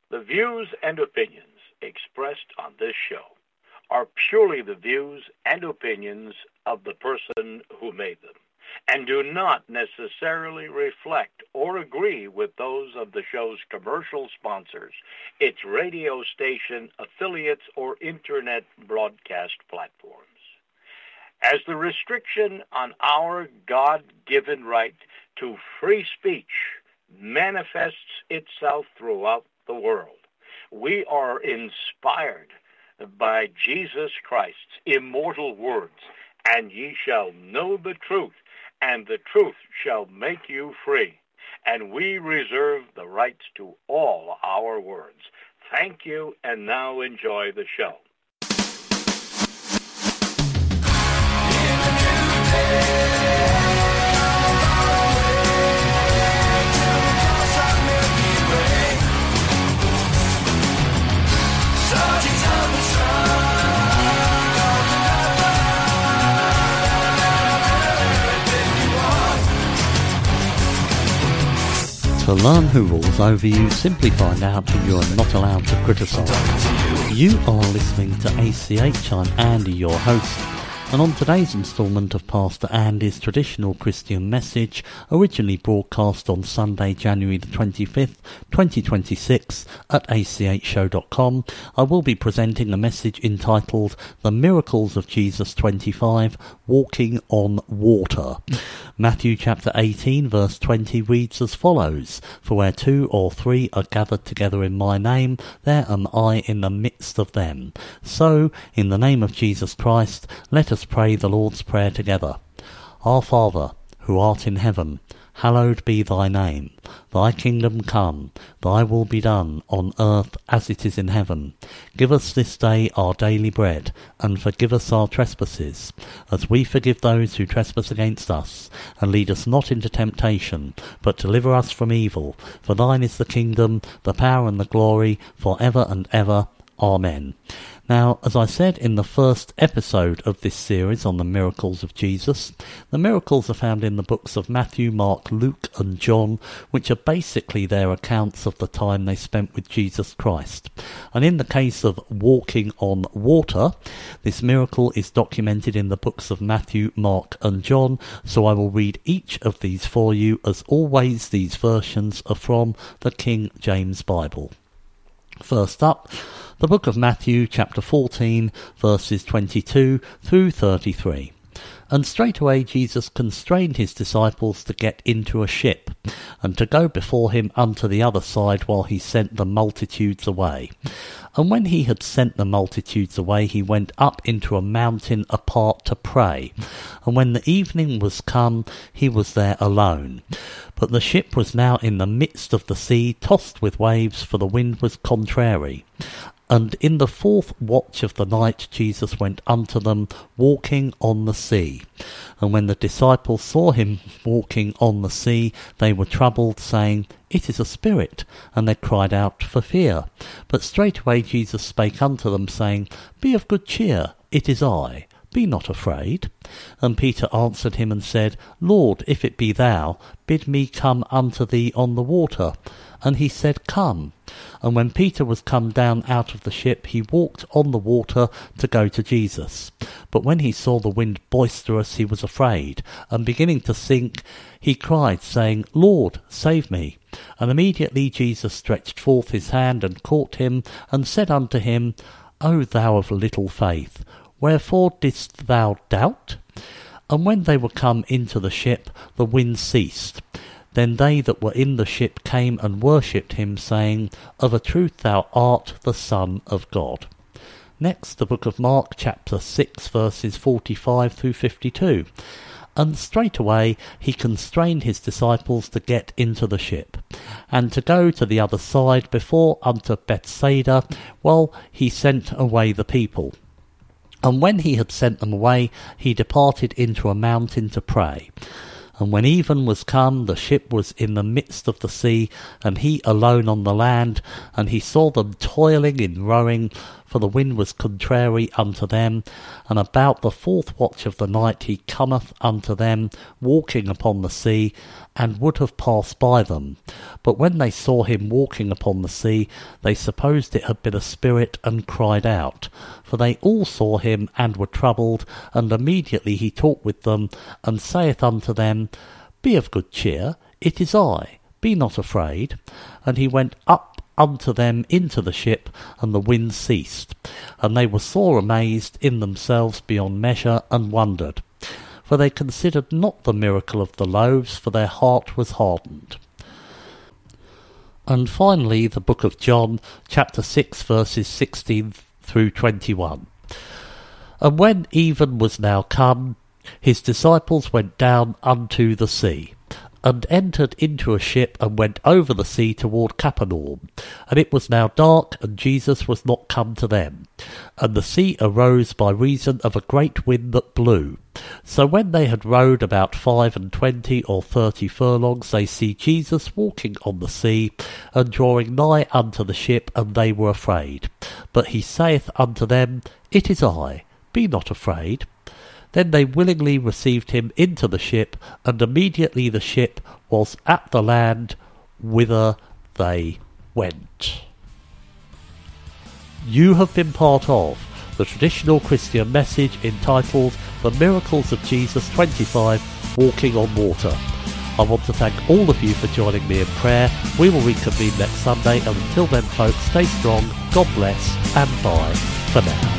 The views and opinions expressed on this show are purely the views and opinions of the person who made them, and do not necessarily reflect or agree with those of the show's commercial sponsors, its radio station affiliates, or internet broadcast platforms. As the restriction on our God-given right to free speech manifests itself throughout the world, we are inspired by Jesus Christ's immortal words, "And ye shall know the truth, and the truth shall make you free." And we reserve the rights to all our words. Thank you, and now enjoy the show. To learn who rules over you, simply find out who you are not allowed to criticise. You are listening to ACH. I'm Andy, your host, and on today's instalment of Pastor Andy's Traditional Christian Message, originally broadcast on Sunday, January the 25th, 2026 at achshow.com, I will be presenting a message entitled The Miracles of Jesus 25, Walking on Water. Matthew chapter 18 verse 20 reads as follows: "For where 2 or 3 are gathered together in my name, there am I in the midst of them." So, in the name of Jesus Christ, let us pray the Lord's Prayer together. Our Father, who art in heaven, hallowed be thy name. Thy kingdom come, thy will be done, on earth as it is in heaven. Give us this day our daily bread, and forgive us our trespasses, as we forgive those who trespass against us. And lead us not into temptation, but deliver us from evil. For thine is the kingdom, the power and the glory, for ever and ever. Amen. Now, as I said in the first episode of this series on the miracles of Jesus, the miracles are found in the books of Matthew, Mark, Luke and John, which are basically their accounts of the time they spent with Jesus Christ. And in the case of walking on water, this miracle is documented in the books of Matthew, Mark and John, so I will read each of these for you. As always, these versions are from the King James Bible. First up, the book of Matthew, chapter 14, verses 22 through 33. "And straightway Jesus constrained his disciples to get into a ship, and to go before him unto the other side, while he sent the multitudes away. And when he had sent the multitudes away, he went up into a mountain apart to pray. And when the evening was come, he was there alone. But the ship was now in the midst of the sea, tossed with waves, for the wind was contrary. And in the 4th watch of the night Jesus went unto them, walking on the sea. And when the disciples saw him walking on the sea, they were troubled, saying, It is a spirit. And they cried out for fear. But straightway Jesus spake unto them, saying, Be of good cheer, it is I. Be not afraid. And Peter answered him and said, Lord, if it be thou, bid me come unto thee on the water. And he said, Come. And when Peter was come down out of the ship, he walked on the water to go to Jesus. But when he saw the wind boisterous, he was afraid, and beginning to sink, he cried, saying, Lord, save me. And immediately Jesus stretched forth his hand and caught him, and said unto him, O thou of little faith, wherefore didst thou doubt? And when they were come into the ship, the wind ceased. Then they that were in the ship came and worshipped him, saying, Of a truth thou art the Son of God. Next, the book of Mark, chapter 6, verses 45 through 52. And straightway he constrained his disciples to get into the ship, and to go to the other side before unto Bethsaida, while he sent away the people. And when he had sent them away, he departed into a mountain to pray. And when even was come, the ship was in the midst of the sea, and he alone on the land. And he saw them toiling in rowing, for the wind was contrary unto them. And about the 4th watch of the night he cometh unto them, walking upon the sea, and would have passed by them. But when they saw him walking upon the sea, they supposed it had been a spirit, and cried out. For they all saw him, and were troubled. And immediately he talked with them, and saith unto them, Be of good cheer, it is I, be not afraid. And he went up unto them into the ship, and the wind ceased. And they were sore amazed in themselves beyond measure, and wondered. For they considered not the miracle of the loaves, for their heart was hardened. And finally, the book of John, chapter 6, verses 16 through 21. And when even was now come, his disciples went down unto the sea, and entered into a ship, and went over the sea toward Capernaum. And it was now dark, and Jesus was not come to them. And the sea arose by reason of a great wind that blew. So when they had rowed about 25 or 30 furlongs, they see Jesus walking on the sea, and drawing nigh unto the ship, and they were afraid. But he saith unto them, It is I, be not afraid. Then they willingly received him into the ship, and immediately the ship was at the land whither they went. You have been part of the traditional Christian message entitled The Miracles of Jesus 25, Walking on Water. I want to thank all of you for joining me in prayer. We will reconvene next Sunday, and until then folks, stay strong, God bless, and bye for now.